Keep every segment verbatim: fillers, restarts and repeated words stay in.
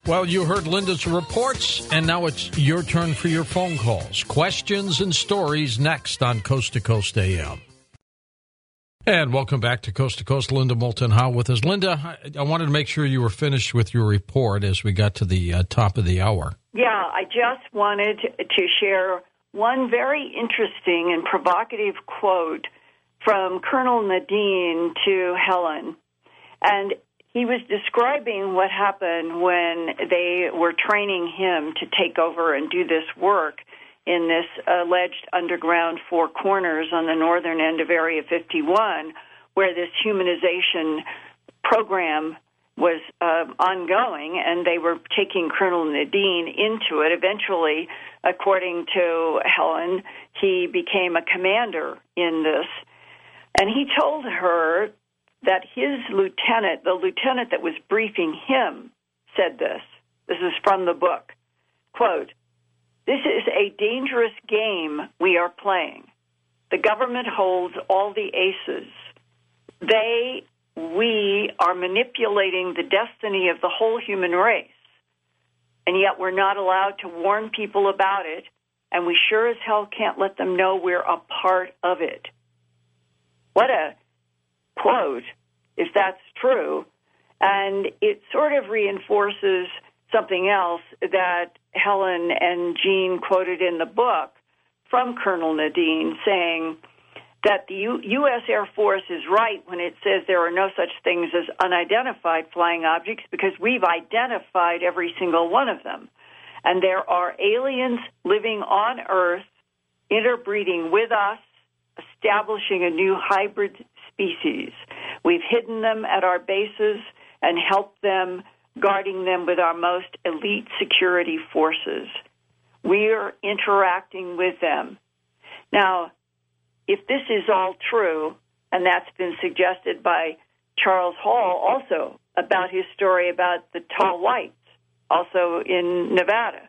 Well, you heard Linda's reports, and now it's your turn for your phone calls. Questions and stories next on Coast to Coast A M. And welcome back to Coast to Coast. Linda Moulton Howe with us. Linda, I wanted to make sure you were finished with your report as we got to the uh, top of the hour. Yeah, I just wanted to share one very interesting and provocative quote from Colonel Nadine to Helen. And he was describing what happened when they were training him to take over and do this work in this alleged underground Four Corners on the northern end of Area fifty-one, where this humanization program was uh, ongoing, and they were taking Colonel Nadine into it. Eventually, according to Helen, he became a commander in this. And he told her that his lieutenant, the lieutenant that was briefing him, said this. This is from the book. Quote, "This is a dangerous game we are playing. The government holds all the aces. They, we, are manipulating the destiny of the whole human race. And yet we're not allowed to warn people about it, and we sure as hell can't let them know we're a part of it." What a quote, if that's true. And it sort of reinforces something else that Helen and Jean quoted in the book from Colonel Nadine, saying that the U- U.S. Air Force is right when it says there are no such things as unidentified flying objects, because we've identified every single one of them. And there are aliens living on Earth, interbreeding with us, establishing a new hybrid species. We've hidden them at our bases and helped them, guarding them with our most elite security forces. We're interacting with them. Now, if this is all true, and that's been suggested by Charles Hall also about his story about the tall whites, also in Nevada,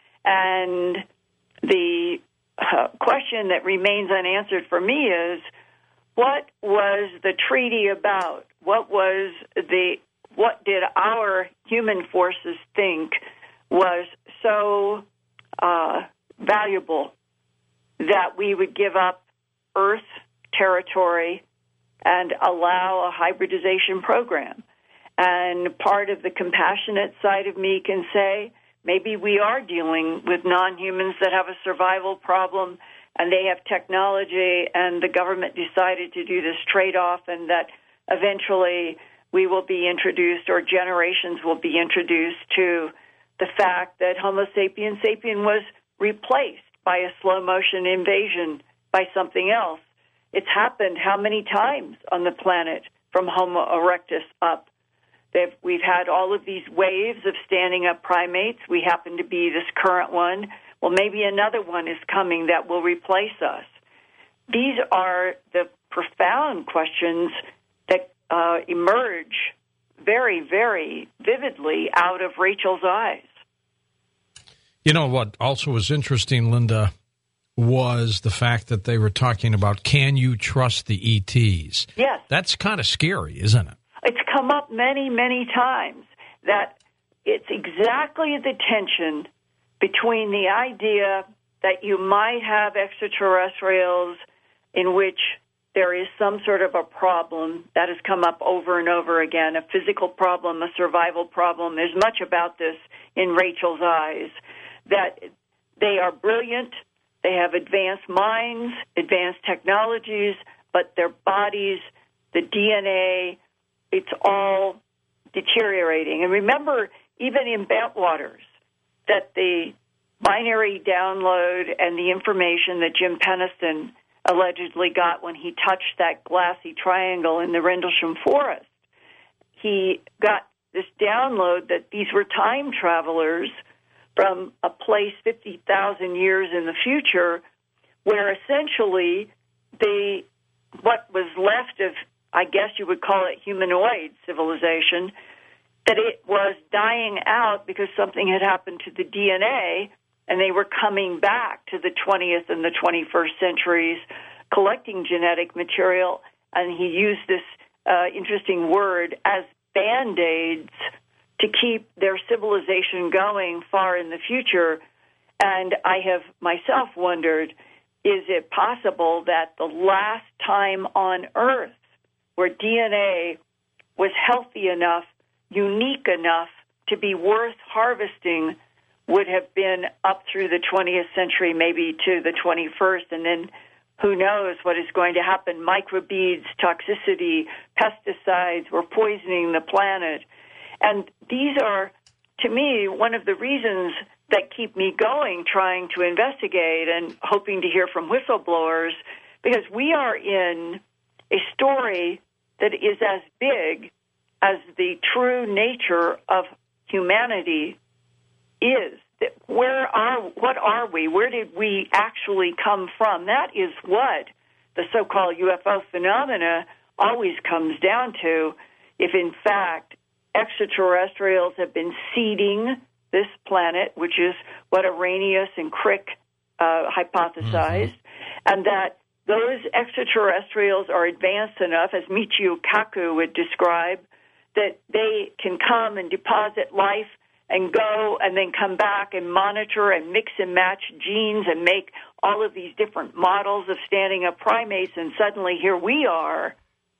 and the uh, question that remains unanswered for me is, what was the treaty about? What was the what did our human forces think was so uh, valuable that we would give up Earth territory and allow a hybridization program? And part of the compassionate side of me can say, maybe we are dealing with non-humans that have a survival problem, and they have technology, and the government decided to do this trade-off, and that eventually we will be introduced, or generations will be introduced to the fact that Homo sapiens sapien was replaced by a slow-motion invasion by something else. It's happened how many times on the planet from Homo erectus up? They've, we've had all of these waves of standing up primates. We happen to be this current one. Well, maybe another one is coming that will replace us. These are the profound questions that uh, emerge very, very vividly out of Rachel's eyes. You know, what also was interesting, Linda, was the fact that they were talking about, can you trust the E Ts? Yes. That's kind of scary, isn't it? It's come up many, many times that it's exactly the tension between the idea that you might have extraterrestrials in which there is some sort of a problem that has come up over and over again, a physical problem, a survival problem. There's much about this in Rachel's eyes, that they are brilliant, they have advanced minds, advanced technologies, but their bodies, the D N A, it's all deteriorating. And remember, even in Bentwaters, that the binary download and the information that Jim Penniston allegedly got when he touched that glassy triangle in the Rendlesham Forest, he got this download that these were time travelers from a place fifty thousand years in the future, where essentially the what was left of, I guess you would call it humanoid civilization, that it was dying out because something had happened to the D N A, and they were coming back to the twentieth and the twenty-first centuries, collecting genetic material, and he used this uh, interesting word as Band-Aids to keep their civilization going far in the future. And I have myself wondered, is it possible that the last time on Earth where D N A was healthy enough, unique enough to be worth harvesting would have been up through the twentieth century, maybe to the twenty-first, and then who knows what is going to happen. Microbeads, toxicity, pesticides were poisoning the planet. And these are, to me, one of the reasons that keep me going, trying to investigate and hoping to hear from whistleblowers, because we are in a story that is as big as the true nature of humanity is. Where are, what are we? Where did we actually come from? That is what the so-called U F O phenomena always comes down to. If, in fact, extraterrestrials have been seeding this planet, which is what Arrhenius and Crick uh, hypothesized, mm-hmm. and that those extraterrestrials are advanced enough, as Michio Kaku would describe, that they can come and deposit life and go and then come back and monitor and mix and match genes and make all of these different models of standing up primates, and suddenly here we are.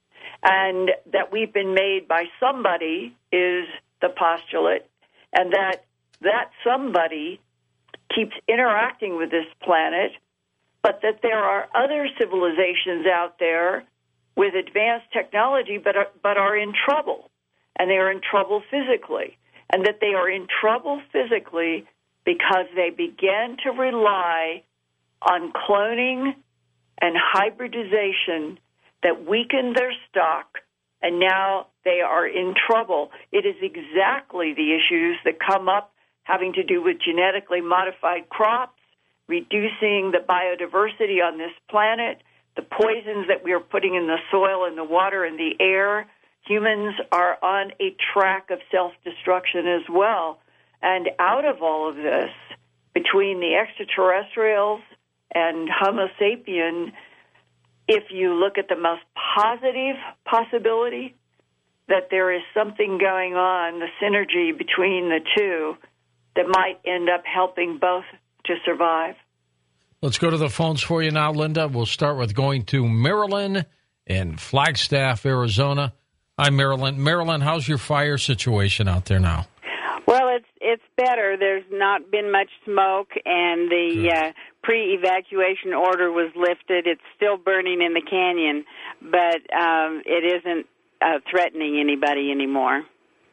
And that we've been made by somebody is the postulate, and that that somebody keeps interacting with this planet, but that there are other civilizations out there with advanced technology but are, but are in trouble, and they are in trouble physically, and that they are in trouble physically because they began to rely on cloning and hybridization that weakened their stock, and now they are in trouble. It is exactly the issues that come up having to do with genetically modified crops, reducing the biodiversity on this planet, the poisons that we are putting in the soil and the water and the air. Humans are on a track of self-destruction as well. And out of all of this, between the extraterrestrials and Homo sapien, if you look at the most positive possibility, that there is something going on, the synergy between the two, that might end up helping both to survive. Let's go to the phones for you now, Linda. We'll start with going to Marilyn in Flagstaff, Arizona. Hi, Marilyn. Marilyn, how's your fire situation out there now? Well, it's it's better. There's not been much smoke, and the uh, pre-evacuation order was lifted. It's still burning in the canyon, but um, it isn't uh, threatening anybody anymore.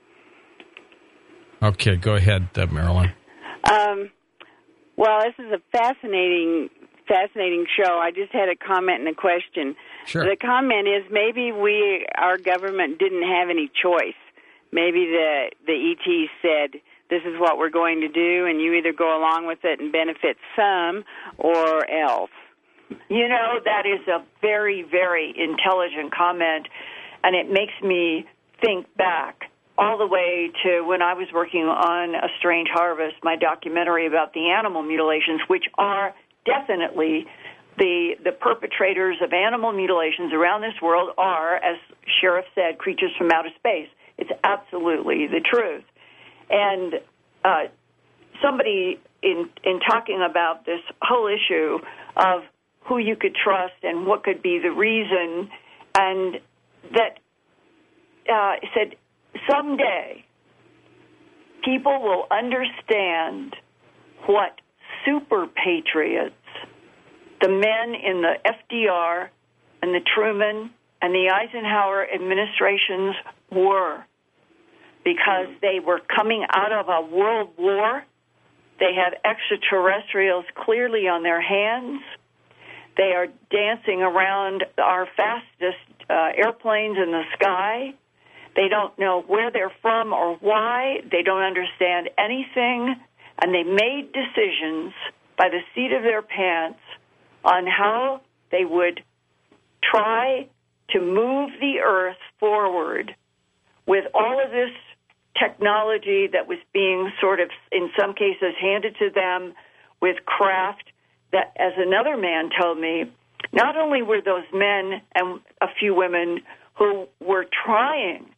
Okay, go ahead, uh, Marilyn. Um, well, this is a fascinating, fascinating show. I just had a comment and a question. Sure. The comment is maybe we, our government, didn't have any choice. Maybe the the E Ts said, this is what we're going to do, and you either go along with it and benefit some or else. You know, that is a very, very intelligent comment, and it makes me think back all the way to when I was working on A Strange Harvest, my documentary about the animal mutilations, which are definitely the the perpetrators of animal mutilations around this world are, as Sheriff said, creatures from outer space. It's absolutely the truth. And uh, somebody in in talking about this whole issue of who you could trust and what could be the reason, and that uh, said, someday people will understand what super patriots, the men in the F D R and the Truman and the Eisenhower administrations were, because they were coming out of a world war. They had extraterrestrials clearly on their hands. They are dancing around our fastest uh, airplanes in the sky. They don't know where they're from or why. They don't understand anything. And they made decisions by the seat of their pants on how they would try to move the earth forward with all of this technology that was being sort of, in some cases, handed to them with craft that, as another man told me, not only were those men and a few women who were trying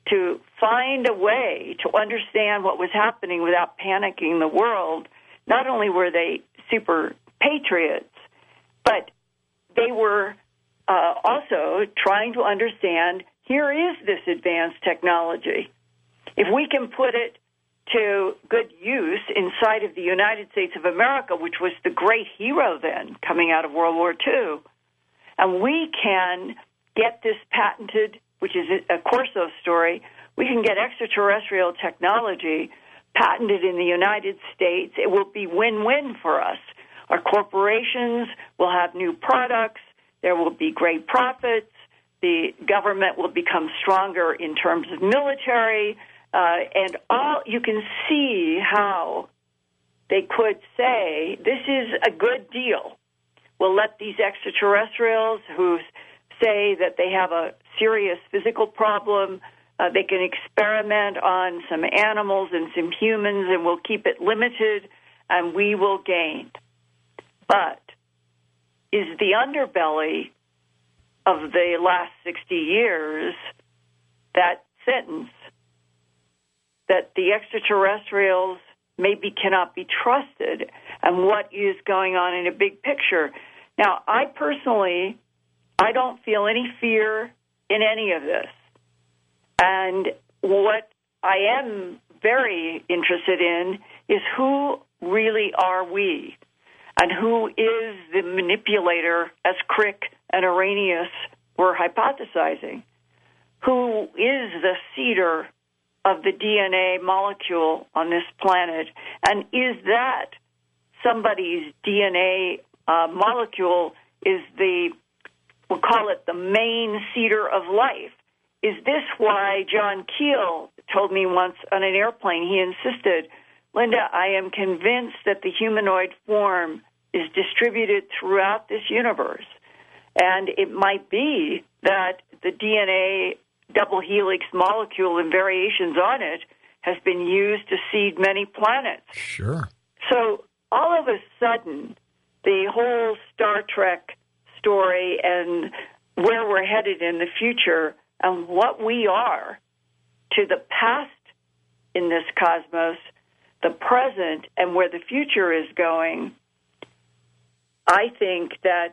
to find a way to understand what was happening without panicking the world. Not only were they super patriots, but they were uh, also trying to understand, here is this advanced technology. If we can put it to good use inside of the United States of America, which was the great hero then coming out of World War Two, and we can get this patented, which is a Corso story, we can get extraterrestrial technology patented in the United States, it will be win-win for us. Our corporations will have new products, there will be great profits, the government will become stronger in terms of military, uh, and all you can see how they could say, this is a good deal. We'll let these extraterrestrials who say that they have a serious physical problem, uh, they can experiment on some animals and some humans, and we'll keep it limited, and we will gain. But is the underbelly of the last sixty years that sentence that the extraterrestrials maybe cannot be trusted, and what is going on in a big picture? Now, I personally, I don't feel any fear in any of this. And what I am very interested in is who really are we, and who is the manipulator, as Crick and Arrhenius were hypothesizing. Who is the seeder of the D N A molecule on this planet? And is that somebody's D N A uh, molecule is the, we'll call it the main seeder of life? Is this why John Keel told me once on an airplane, he insisted, Linda, I am convinced that the humanoid form is distributed throughout this universe. And it might be that the D N A double helix molecule and variations on it has been used to seed many planets. Sure. So all of a sudden, the whole Star Trek story and where we're headed in the future and what we are to the past in this cosmos, the present, and where the future is going, I think that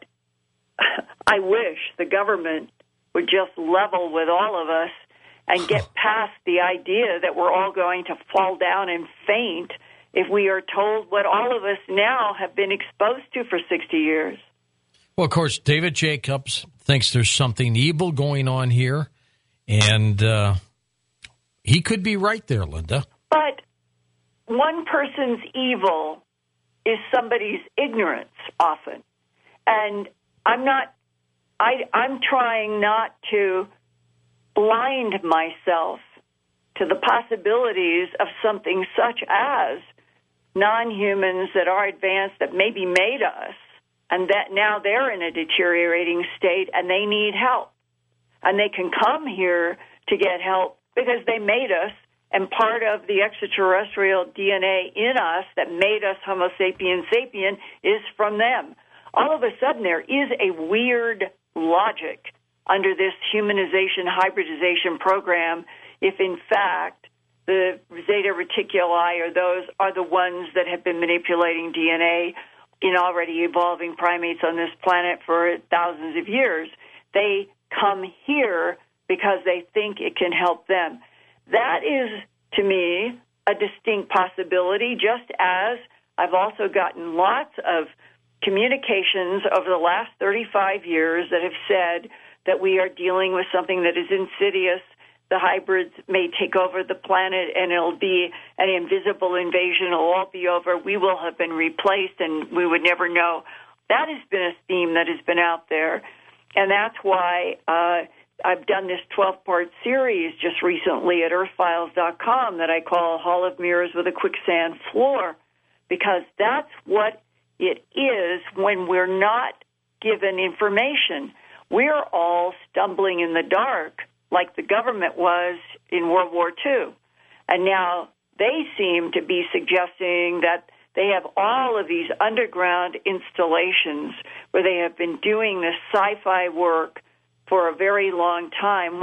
I wish the government would just level with all of us and get past the idea that we're all going to fall down and faint if we are told what all of us now have been exposed to for sixty years. Well, of course, David Jacobs thinks there's something evil going on here, and uh, he could be right there, Linda. But one person's evil is somebody's ignorance often. And I'm not, I, I'm trying not to blind myself to the possibilities of something such as non-humans that are advanced that maybe made us, and that now they're in a deteriorating state and they need help. And they can come here to get help because they made us, and part of the extraterrestrial D N A in us that made us Homo sapiens sapien is from them. All of a sudden, there is a weird logic under this humanization, hybridization program if, in fact, the Zeta Reticuli or those are the ones that have been manipulating D N A in already evolving primates on this planet for thousands of years. They come here because they think it can help them. That is, to me, a distinct possibility, just as I've also gotten lots of communications over the last thirty-five years that have said that we are dealing with something that is insidious. The hybrids may take over the planet, and it'll be an invisible invasion. It'll all be over. We will have been replaced, and we would never know. That has been a theme that has been out there, and that's why uh, I've done this twelve-part series just recently at earth files dot com that I call Hall of Mirrors with a Quicksand Floor, because that's what it is when we're not given information. We're all stumbling in the dark like the government was in World War Two. And now they seem to be suggesting that they have all of these underground installations where they have been doing this sci-fi work for a very long time. Well,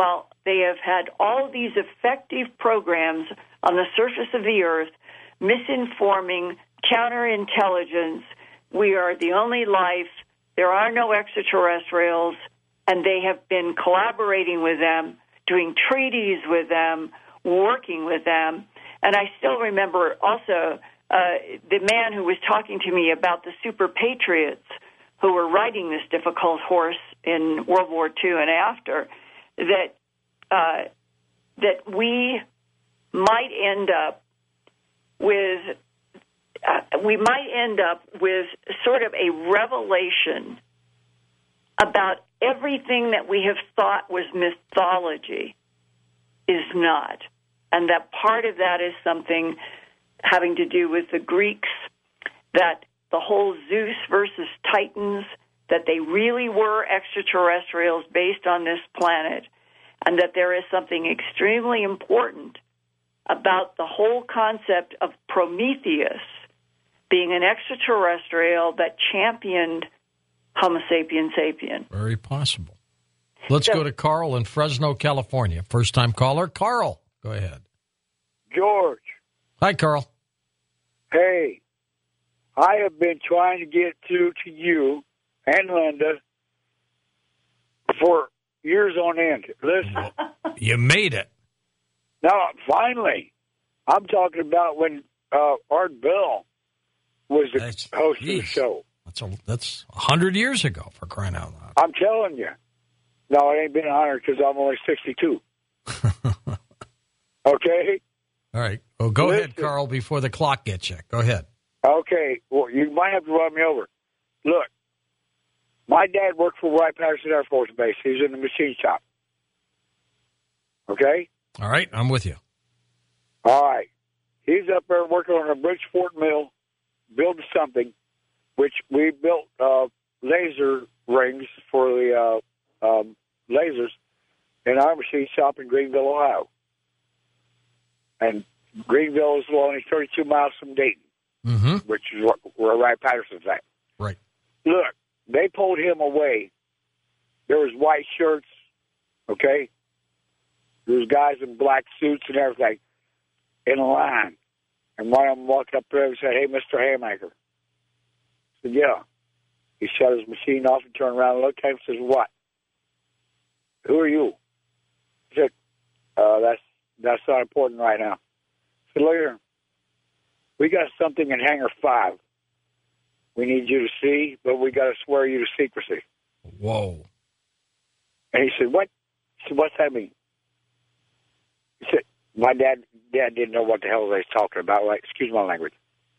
they have had all these effective programs on the surface of the earth, misinforming, counterintelligence. We are the only life. There are no extraterrestrials, and they have been collaborating with them, doing treaties with them, working with them. And I still remember also uh, the man who was talking to me about the super patriots who were riding this difficult horse in World War Two and after, that uh, that we might end up with uh, we might end up with sort of a revelation about everything that we have thought was mythology is not. And that part of that is something having to do with the Greeks, that the whole Zeus versus Titans, that they really were extraterrestrials based on this planet, and that there is something extremely important about the whole concept of Prometheus being an extraterrestrial that championed Homo sapien sapien. Very possible. Let's so, go to Carl in Fresno, California. First-time caller. Carl, go ahead. George. Hi, Carl. Hey, I have been trying to get through to you and Linda for years on end. Listen. You made it. Now, finally, I'm talking about when uh, Art Bell was the That's, host geez. of the show. That's a, that's a hundred years ago, for crying out loud. I'm telling you. No, it ain't been a hundred because I'm only sixty-two. Okay? All right. Well, go Listen. ahead, Carl, before the clock gets you. Go ahead. Okay. Well, you might have to run me over. Look, my dad worked for Wright-Patterson Air Force Base. He was in the machine shop. Okay? All right. I'm with you. All right. He's up there working on a Bridgeport mill, building something, which we built uh, laser rings for the uh, um, lasers in our machine shop in Greenville, Ohio. And Greenville is only thirty-two miles from Dayton, Mm-hmm. which is where Wright-Patterson's at. Right. Look, they pulled him away. There was white shirts, okay? There was guys in black suits and everything in a line. And one of them walked up there and said, "Hey, Mister Haymaker." I said, "Yeah." He shut his machine off and turned around and looked at him and says, "What? Who are you?" He said, uh, that's, that's not important right now. I said, "Look here. We got something in Hangar five we need you to see, but we got to swear you to secrecy." Whoa. And he said, "What?" I said, "What's that mean?" He said, my dad dad didn't know what the hell they was talking about. Like, excuse my language.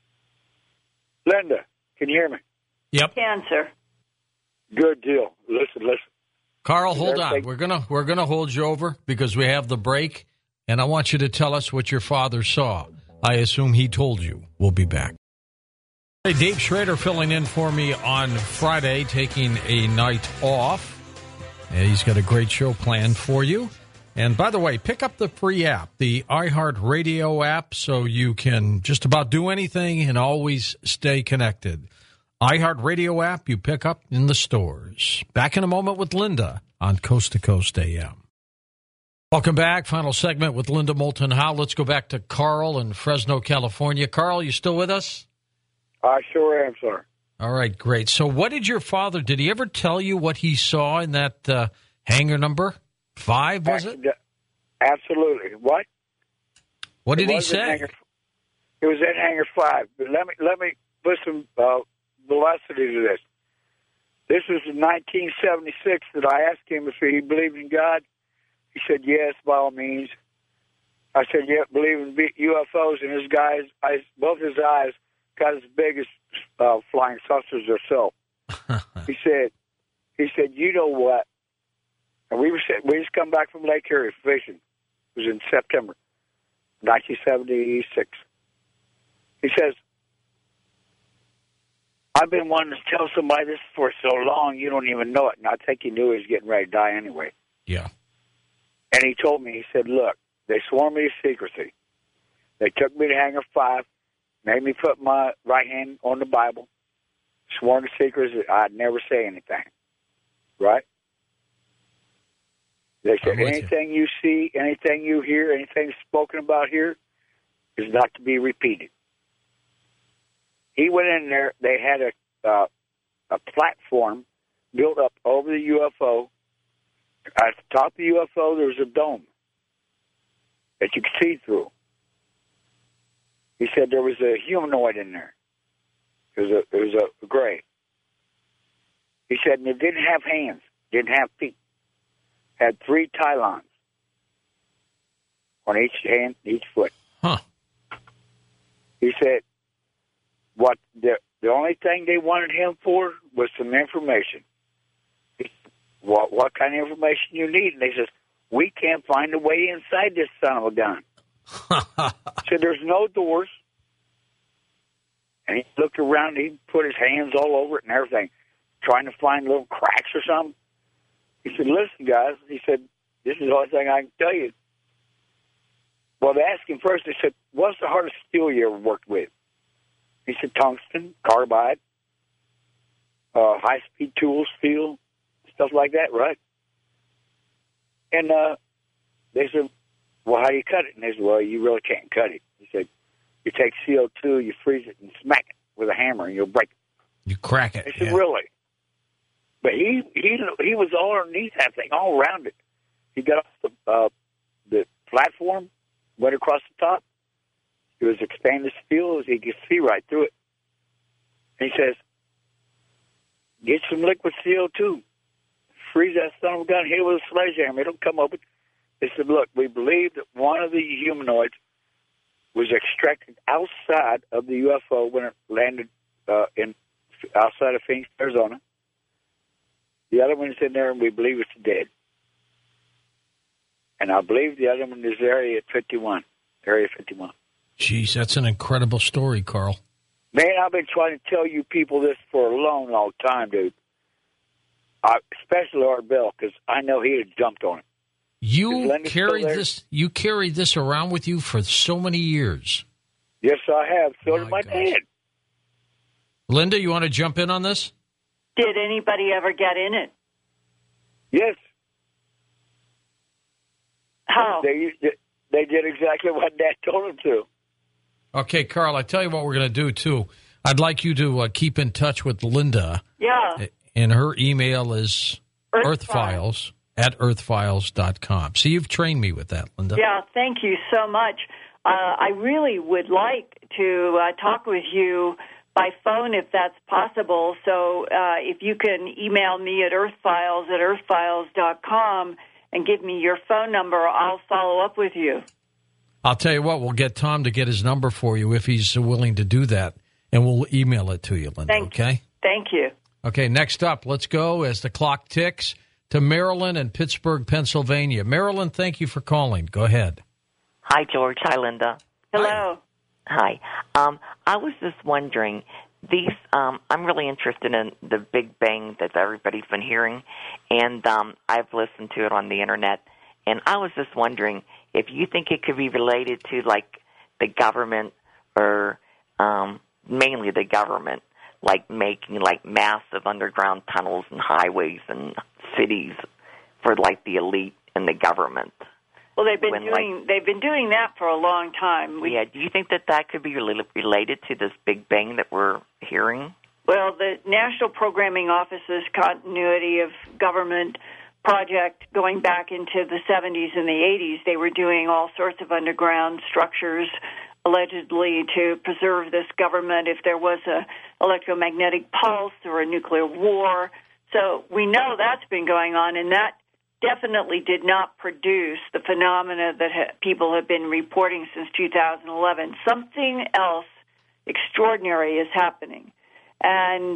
Linda, can you hear me? Yep. Cancer. Good deal. Listen, listen. Carl, hold on. Everything- We're gonna we're gonna hold you over because we have the break, and I want you to tell us what your father saw. I assume he told you. We'll be back. Hey, Dave Schrader filling in for me on Friday, taking a night off. And he's got a great show planned for you. And by the way, pick up the free app, the iHeartRadio app, so you can just about do anything and always stay connected. iHeartRadio app you pick up in the stores. Back in a moment with Linda on Coast to Coast A M. Welcome back. Final segment with Linda Moulton Howe. Let's go back to Carl in Fresno, California. Carl, you still with us? I sure am, sir. All right, great. So what did your father, did he ever tell you what he saw in that uh, hangar number five, was it? Absolutely. What? What did It he was in say? Hangar, it was in Hangar five. But let me let me put some uh, velocity to this. This was in nineteen seventy-six that I asked him if he believed in God. He said, yes, by all means. I said, yeah, believe in U F Os. And his guys, eyes, both his eyes got as big as uh, flying saucers themselves. He said, he said, you know what? And we were we just come back from Lake Erie fishing. It was in September, nineteen seventy-six. He says, I've been wanting to tell somebody this for so long, you don't even know it. And I think he knew he was getting ready to die anyway. Yeah. And he told me, he said, look, they swore me to secrecy. They took me to Hangar five, made me put my right hand on the Bible, sworn to secrecy I'd never say anything. Right? They said anything you. you see, anything you hear, anything spoken about here is not to be repeated. He went in there. They had a uh, a platform built up over the U F O. At the top of the U F O, there was a dome that you could see through. He said there was a humanoid in there. It was a, it was a gray. He said, and it didn't have hands, didn't have feet. Had three tylons on each hand, each foot. Huh. He said, what the the only thing they wanted him for was some information. He said, what what kind of information you need? And they says, we can't find a way inside this son of a gun. So there's no doors. And he looked around, he put his hands all over it and everything, trying to find little cracks or something. He said, listen, guys, he said, this is the only thing I can tell you. Well, they asked him first, they said, what's the hardest steel you ever worked with? He said, tungsten, carbide, uh, high-speed tool steel, stuff like that, right? And uh, they said, well, how do you cut it? And they said, well, you really can't cut it. He said, you take C O two, you freeze it, and smack it with a hammer, and you'll break it. You crack it. They said, yeah. really? But he he he was all underneath that thing, all around it. He got off the, uh, the platform, went across the top. It was expanded steel, as he could see right through it. And he says, get some liquid C O two. Freeze that son of a gun here with a sledgehammer. It'll come open. They said, look, we believe that one of the humanoids was extracted outside of the U F O when it landed uh, in outside of Phoenix, Arizona. The other one's in there, and we believe it's dead. And I believe the other one is Area fifty-one. Area fifty-one. Jeez, that's an incredible story, Carl. Man, I've been trying to tell you people this for a long, long time, dude. Uh, especially Art Bell, because I know he had jumped on it. You carried this. You carried this around with you for so many years. Yes, I have. So did my gosh. dad. Linda, you want to jump in on this? Did anybody ever get in it? Yes. How? They they did exactly what Dad told them to. Okay, Carl, I tell you what we're going to do, too. I'd like you to uh, keep in touch with Linda. Yeah. And her email is Earth earthfiles at earthfiles dot com. See, you've trained me with that, Linda. Yeah, thank you so much. Uh, I really would like to uh, talk with you by phone if that's possible. So uh, if you can email me at earthfiles at earthfiles dot com and give me your phone number, I'll follow up with you. I'll tell you what, we'll get Tom to get his number for you if he's willing to do that, and we'll email it to you, Linda, Thank okay? Thank you. Okay, next up, let's go as the clock ticks to Marilyn in Pittsburgh, Pennsylvania. Marilyn, thank you for calling. Go ahead. Hi, George. Hi, Linda. Hello. Hi. Um, I was just wondering, these. Um, I'm really interested in the Big Bang that everybody's been hearing, and um, I've listened to it on the Internet, and I was just wondering if you think it could be related to, like, the government or um, mainly the government, like making, like, massive underground tunnels and highways and cities for, like, the elite and the government. Well, they've been when, doing like, they've been doing that for a long time. We, yeah. Do you think that that could be rel- related to this Big Bang that we're hearing? Well, the National Programming Office's continuity of government project going back into the seventies and the eighties, they were doing all sorts of underground structures allegedly to preserve this government if there was a electromagnetic pulse or a nuclear war. So we know that's been going on, and that definitely did not produce the phenomena that ha- people have been reporting since two thousand eleven. Something else extraordinary is happening. And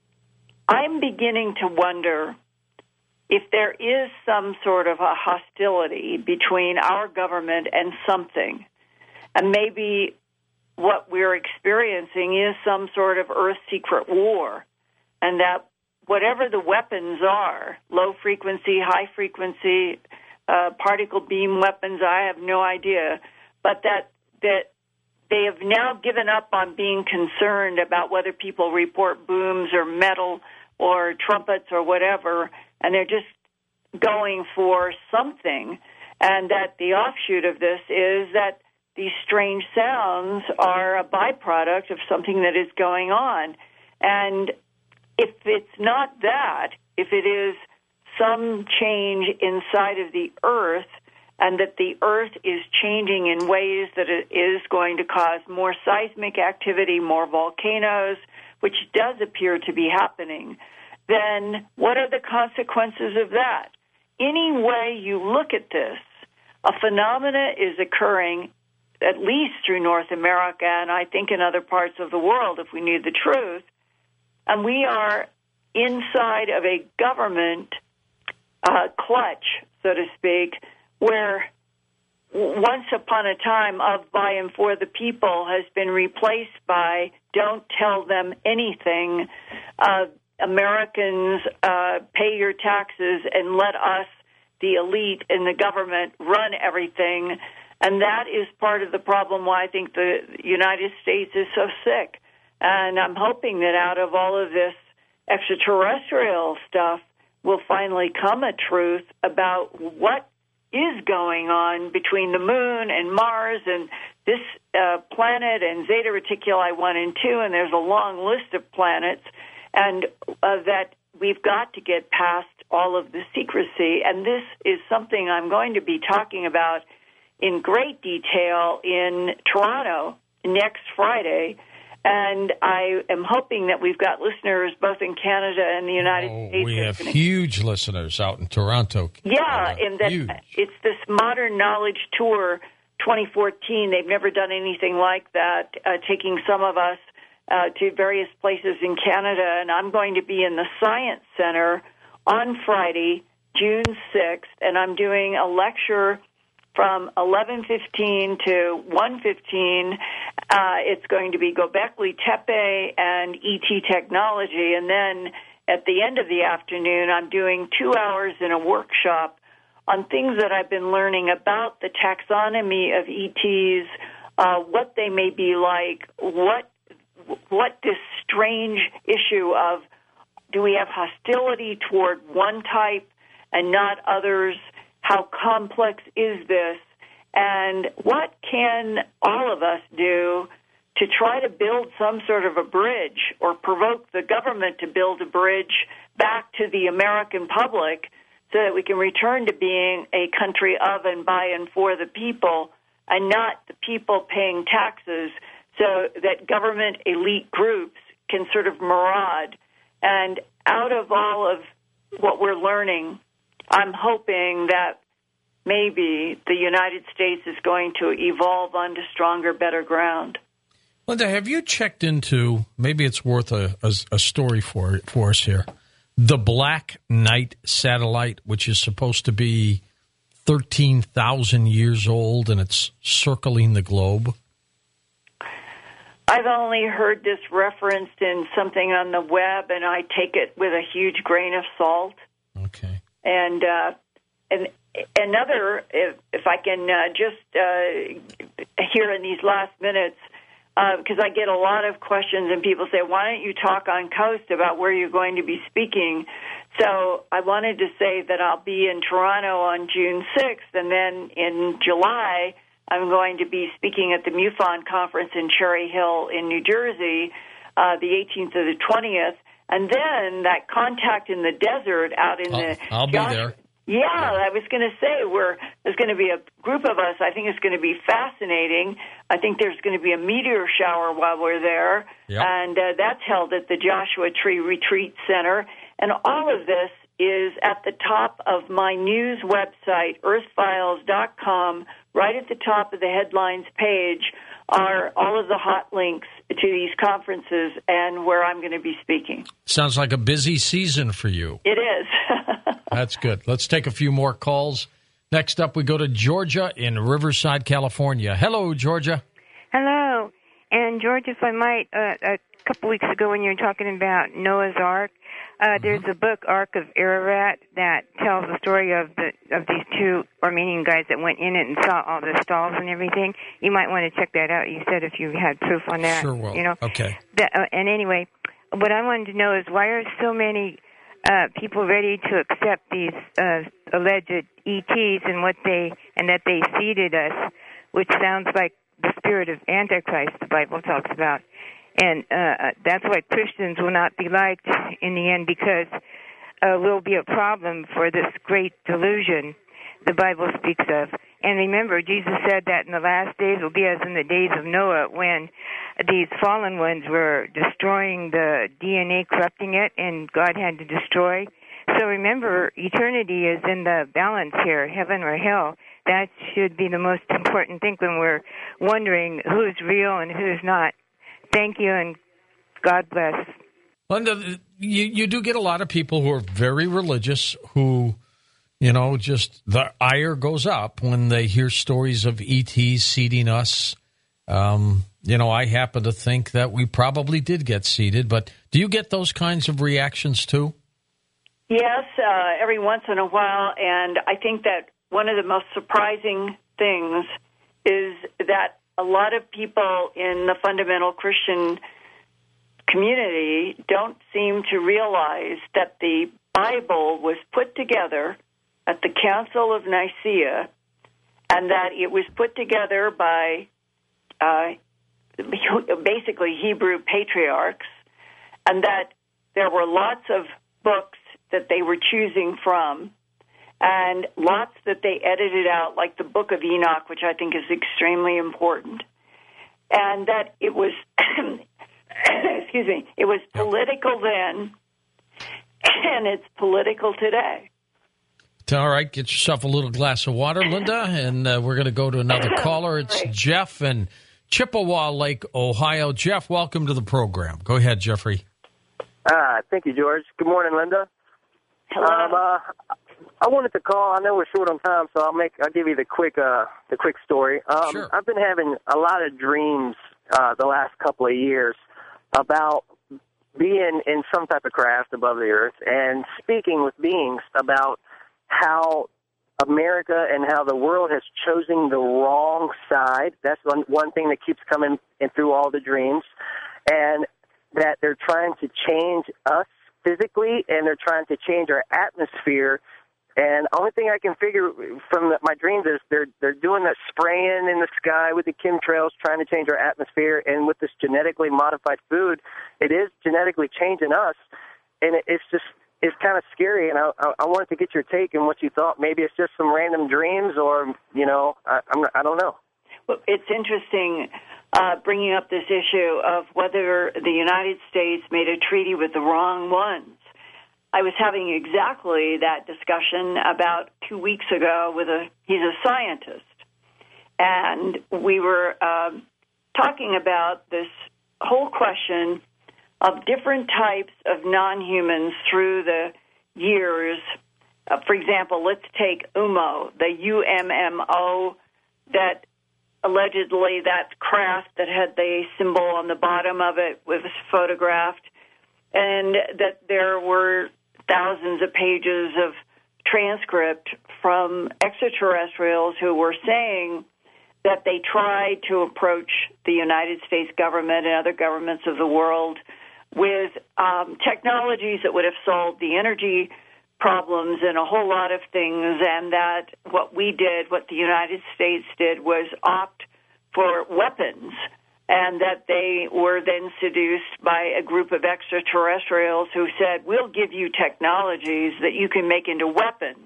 I'm beginning to wonder if there is some sort of a hostility between our government and something. And maybe what we're experiencing is some sort of Earth secret war, and that whatever the weapons are, low frequency, high frequency, uh, particle beam weapons, I have no idea, but that that they have now given up on being concerned about whether people report booms or metal or trumpets or whatever, and they're just going for something, and that the offshoot of this is that these strange sounds are a byproduct of something that is going on. And if it's not that, if it is some change inside of the Earth, and that the Earth is changing in ways that it is going to cause more seismic activity, more volcanoes, which does appear to be happening, then what are the consequences of that? Any way you look at this, a phenomena is occurring at least through North America, and I think in other parts of the world, if we need the truth, and we are inside of a government uh, clutch, so to speak, where once upon a time of, by, and for the people has been replaced by don't tell them anything. Uh, Americans uh, pay your taxes and let us, the elite in the government, run everything. And that is part of the problem why I think the United States is so sick. And I'm hoping that out of all of this extraterrestrial stuff will finally come a truth about what is going on between the moon and Mars and this uh, planet and Zeta Reticuli one and two, and there's a long list of planets, and uh, that we've got to get past all of the secrecy. And this is something I'm going to be talking about in great detail in Toronto next Friday. And I am hoping that we've got listeners both in Canada and the United oh, States. We have huge listeners out in Toronto. Yeah, uh, in that huge. It's this Modern Knowledge Tour twenty fourteen. They've never done anything like that, uh, taking some of us uh, to various places in Canada. And I'm going to be in the Science Center on Friday, June sixth, and I'm doing a lecture from eleven fifteen to one fifteen. Uh, it's going to be Göbekli Tepe and E T technology. And then at the end of the afternoon, I'm doing two hours in a workshop on things that I've been learning about the taxonomy of E Ts, uh, what they may be like, what what this strange issue of do we have hostility toward one type and not others? How complex is this? And what can all of us do to try to build some sort of a bridge or provoke the government to build a bridge back to the American public so that we can return to being a country of and by and for the people and not the people paying taxes so that government elite groups can sort of maraud. And out of all of what we're learning, I'm hoping that maybe the United States is going to evolve onto stronger, better ground. Linda, have you checked into, maybe it's worth a, a, a story for, for us here, the Black Knight satellite, which is supposed to be thirteen thousand years old, and it's circling the globe? I've only heard this referenced in something on the web, and I take it with a huge grain of salt. Okay. And uh, and another, if, if I can uh, just uh, here in these last minutes, because uh, I get a lot of questions and people say, why don't you talk on Coast about where you're going to be speaking? So I wanted to say that I'll be in Toronto on June sixth, and then in July I'm going to be speaking at the MUFON conference in Cherry Hill in New Jersey, uh, the eighteenth to the twentieth. And then that Contact in the Desert out in I'll, the... I'll be Josh- there. Yeah, I was going to say we're there's going to be a group of us. I think it's going to be fascinating. I think there's going to be a meteor shower while we're there, yep. and uh, that's held at the Joshua Tree Retreat Center. And all of this is at the top of my news website, earth files dot com. Right at the top of the headlines page are all of the hot links to these conferences and where I'm going to be speaking. Sounds like a busy season for you. It is. That's good. Let's take a few more calls. Next up, we go to Georgia in Riverside, California. Hello, Georgia. Hello. And, George, if I might, uh, a couple weeks ago when you were talking about Noah's Ark, uh, mm-hmm. there's a book, Ark of Ararat, that tells the story of the of these two Armenian guys that went in it and saw all the stalls and everything. You might want to check that out. You said if you had proof on that. Sure will. You know? Okay. That, uh, and anyway, what I wanted to know is why are so many uh, people ready to accept these uh, alleged E Ts and what they and that they seeded us, which sounds like the spirit of Antichrist the Bible talks about. And uh, that's why Christians will not be liked in the end, because uh, we'll be a problem for this great delusion the Bible speaks of. And remember, Jesus said that in the last days will be as in the days of Noah, when these fallen ones were destroying the D N A, corrupting it, and God had to destroy. So remember, eternity is in the balance here, heaven or hell. That should be the most important thing when we're wondering who's real and who's not. Thank you, and God bless. Linda, you, you do get a lot of people who are very religious who, you know, just the ire goes up when they hear stories of E Ts seeding us. Um, you know, I happen to think that we probably did get seeded, but do you get those kinds of reactions too? Yes, uh, every once in a while, and I think that one of the most surprising things is that a lot of people in the fundamental Christian community don't seem to realize that the Bible was put together at the Council of Nicaea, and that it was put together by uh, basically Hebrew patriarchs, and that there were lots of books that they were choosing from, and lots that they edited out, like the Book of Enoch, which I think is extremely important, and that it was, excuse me, it was political then, and it's political today. All right, get yourself a little glass of water, Linda, and uh, we're going to go to another caller. It's Jeff in Chippewa Lake, Ohio. Jeff, welcome to the program. Go ahead, Jeffrey. Ah, thank you, George. Good morning, Linda. Hello. Um, uh, I wanted to call. I know we're short on time, so I'll make. I'll give you the quick, uh, the quick story. Um, sure. I've been having a lot of dreams uh, the last couple of years about being in some type of craft above the earth and speaking with beings about how America and how the world has chosen the wrong side. That's one, one thing that keeps coming in through all the dreams, and that they're trying to change us physically, and they're trying to change our atmosphere. And the only thing I can figure from the, my dreams is they're they're doing that spraying in the sky with the chemtrails, trying to change our atmosphere. And with this genetically modified food, it is genetically changing us. And it, it's just it's kind of scary. And I, I I wanted to get your take and what you thought. Maybe it's just some random dreams, or you know, I I'm, I don't know. Well, it's interesting uh, bringing up this issue of whether the United States made a treaty with the wrong ones. I was having exactly that discussion about two weeks ago with a, he's a scientist. And we were um, talking about this whole question of different types of non-humans through the years. Uh, for example, let's take U M O, the U M M O, that allegedly that craft that had the symbol on the bottom of it was photographed, and that there were thousands of pages of transcript from extraterrestrials who were saying that they tried to approach the United States government and other governments of the world with um, technologies that would have solved the energy problems and a whole lot of things, and that what we did, what the United States did, was opt for weapons, and that they were then seduced by a group of extraterrestrials who said, we'll give you technologies that you can make into weapons.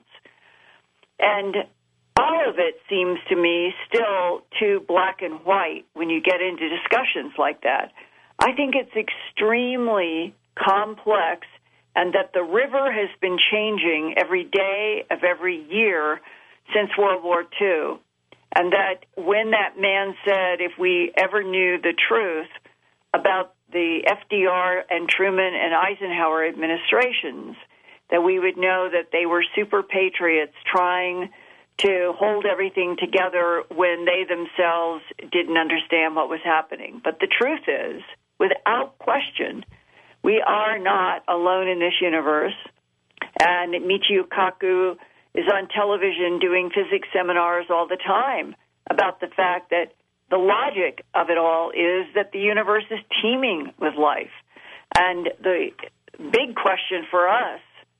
And all of it seems to me still too black and white when you get into discussions like that. I think it's extremely complex, and that the river has been changing every day of every year since World War Two. And that when that man said, if we ever knew the truth about the F D R and Truman and Eisenhower administrations, that we would know that they were super patriots trying to hold everything together when they themselves didn't understand what was happening. But the truth is, without question, we are not alone in this universe. And Michio Kaku is on television doing physics seminars all the time about the fact that the logic of it all is that the universe is teeming with life. And the big question for us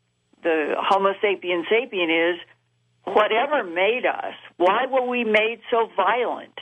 the Homo sapien sapien is, whatever made us, why were we made so violent?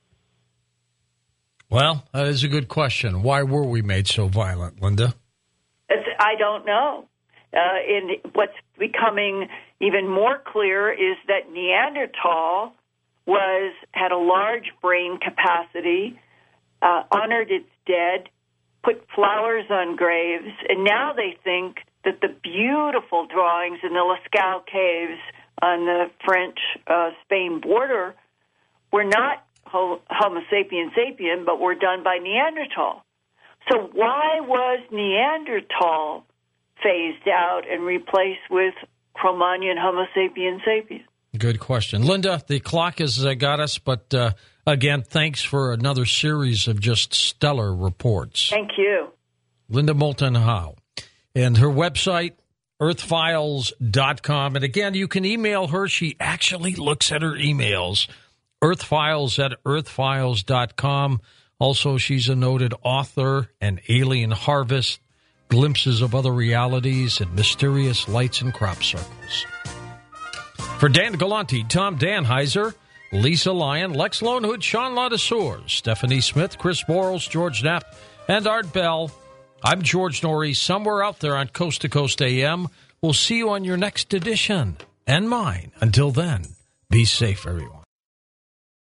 Well, that is a good question. Why were we made so violent, Linda? It's, I don't know. Uh, and what's becoming even more clear is that Neanderthal was had a large brain capacity, uh, honored its dead, put flowers on graves, and now they think that the beautiful drawings in the Lascaux caves on the French-Spain uh, border were not Homo sapien sapien, but were done by Neanderthal. So why was Neanderthal phased out and replaced with Cro-Magnon Homo sapien sapien? Good question. Linda, the clock has uh, got us, but uh, again, thanks for another series of just stellar reports. Thank you. Linda Moulton Howe. And her website, earth files dot com. And again, you can email her. She actually looks at her emails. earthfiles at earth files dot com. Also, she's a noted author and Alien Harvest, Glimpses of Other Realities, and Mysterious Lights in Crop Circles. For Dan Galante, Tom Danheiser, Lisa Lyon, Lex Lonehood, Sean Ladesseur, Stephanie Smith, Chris Borles, George Knapp, and Art Bell, I'm George Norrie, somewhere out there on Coast to Coast A M. We'll see you on your next edition, and mine. Until then, be safe, everyone.